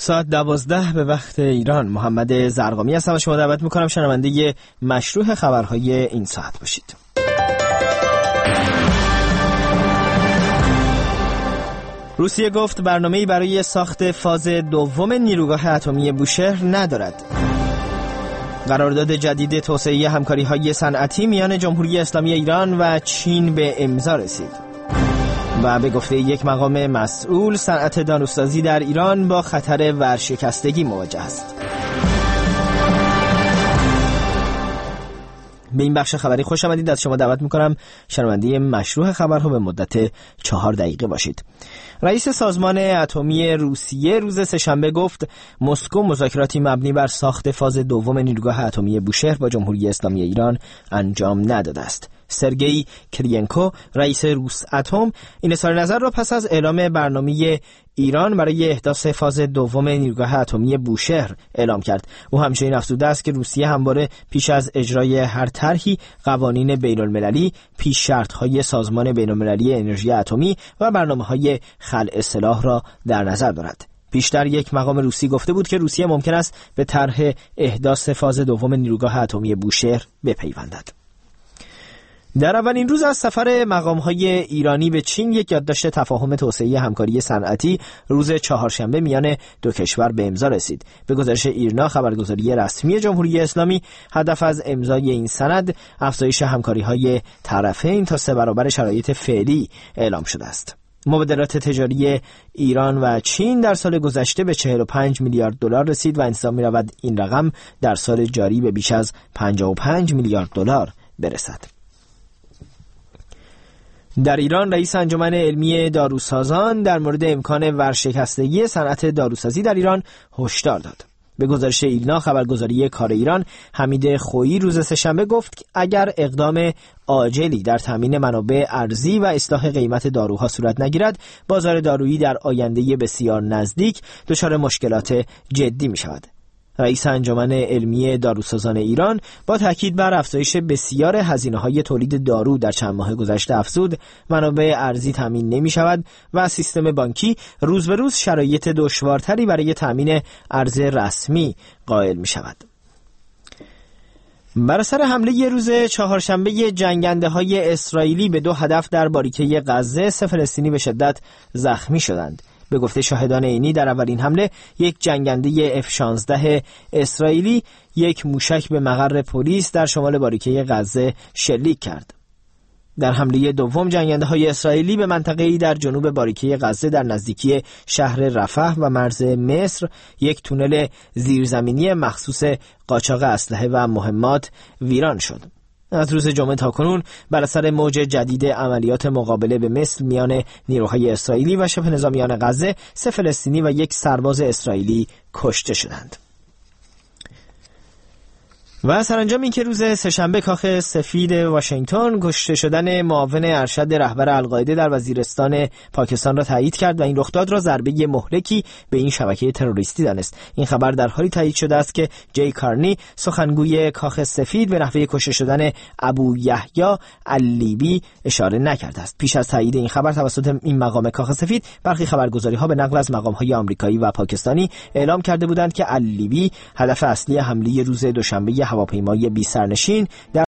ساعت 12 به وقت ایران. محمد زرقامی هستم و شما دعوت میکنم شنونده مشروح خبرهای این ساعت باشید. روسیه گفت برنامه‌ای برای ساخت فاز دوم نیروگاه اتمی بوشهر ندارد. قرارداد جدید توسعه همکاری‌های صنعتی میان جمهوری اسلامی ایران و چین به امضا رسید. و به گفته یک مقام مسئول، صنعت داروسازی در ایران با خطر ورشکستگی مواجه است. به این بخش خبری خوش آمدید. از شما دعوت میکنم شنونده مشروح خبرها به مدت 4 دقیقه باشید. رئیس سازمان اتمی روسیه روز سه‌شنبه گفت مسکو مذاکراتی مبنی بر ساخت فاز دوم نیروگاه اتمی بوشهر با جمهوری اسلامی ایران انجام نداده است. سرگئی کرینکو رئیس روساتم این اظهار نظر را پس از اعلام برنامه ایران برای احداث فاز دوم نیروگاه اتمی بوشهر اعلام کرد. او همچنین افزوده است که روسیه همواره پیش از اجرای هر طرحی قوانین بین‌المللی، پیش شرط‌های سازمان بین‌المللی انرژی اتمی و برنامه‌های خلع سلاح را در نظر دارد. پیشتر یک مقام روسی گفته بود که روسیه ممکن است به طرح احداث فاز دوم نیروگاه اتمی بوشهر بپیوندد. در اولین روز از سفر مقام‌های ایرانی به چین، یک یادداشت تفاهم توسعه همکاری صنعتی روز چهارشنبه میان دو کشور به امضا رسید. به گزارش ایرنا، خبرگزاری رسمی جمهوری اسلامی، هدف از امضای این سند افزایش همکاری‌های طرفین تا 3 برابر شرایط فعلی اعلام شده است. مبادلات تجاری ایران و چین در سال گذشته به 45 میلیارد دلار رسید و انتظار می‌رود این رقم در سال جاری به بیش از 55 میلیارد دلار برسد. در ایران، رئیس انجمن علمی داروسازان در مورد امکان ورشکستگی صنعت داروسازی در ایران هشدار داد. به گزارش ایرنا، خبرگزاری کار ایران، حمید خویی روز سه‌شنبه گفت که اگر اقدام عاجلی در تامین منابع ارزی و اصلاح قیمت داروها صورت نگیرد، بازار دارویی در آینده بسیار نزدیک دچار مشکلات جدی می شود. رئیس انجمن علمی داروسازان ایران با تاکید بر افزایش بسیار هزینه‌های تولید دارو در چند ماه گذشته افزود منابع ارزی تامین نمی‌شود و سیستم بانکی روز به روز شرایط دشوارتری برای تامین ارز رسمی قائل می‌شود. بر اثر حمله روز چهارشنبه جنگنده‌های اسرائیلی به 2 هدف در باریکه غزه، 3 فلسطینی به شدت زخمی شدند. به گفته شاهدان عینی، در اولین حمله یک جنگنده F-16 اسرائیلی یک موشک به مقر پلیس در شمال باریکه غزه شلیک کرد. در حمله دوم، جنگنده‌های اسرائیلی به منطقه‌ای در جنوب باریکه غزه در نزدیکی شهر رفح و مرز مصر یک تونل زیرزمینی مخصوص قاچاق اسلحه و مهمات ویران شد. از روز جمعه تا کنون بر اثر موج جدید عملیات مقابله به مثل میان نیروهای اسرائیلی و شبه نظامیان غزه، 3 فلسطینی و 1 سرباز اسرائیلی کشته شدند. و سرانجام این که روز سه‌شنبه کاخ سفید واشنگتن کشته شدن معاون ارشد رهبر القاعده در وزیرستان پاکستان را تایید کرد و این رخداد را ضربه مهلکی به این شبکه تروریستی دانست. این خبر در حالی تایید شده است که جی کارنی، سخنگوی کاخ سفید، به نحوه کشته شدن ابو یحیی اللیبی اشاره نکرده است. پیش از تایید این خبر توسط این مقام کاخ سفید، برخی خبرگزاری‌ها به نقل از مقام‌های آمریکایی و پاکستانی اعلام کرده بودند که اللیبی هدف اصلی حمله روز دوشنبه هواپیمای 20 سرنشین در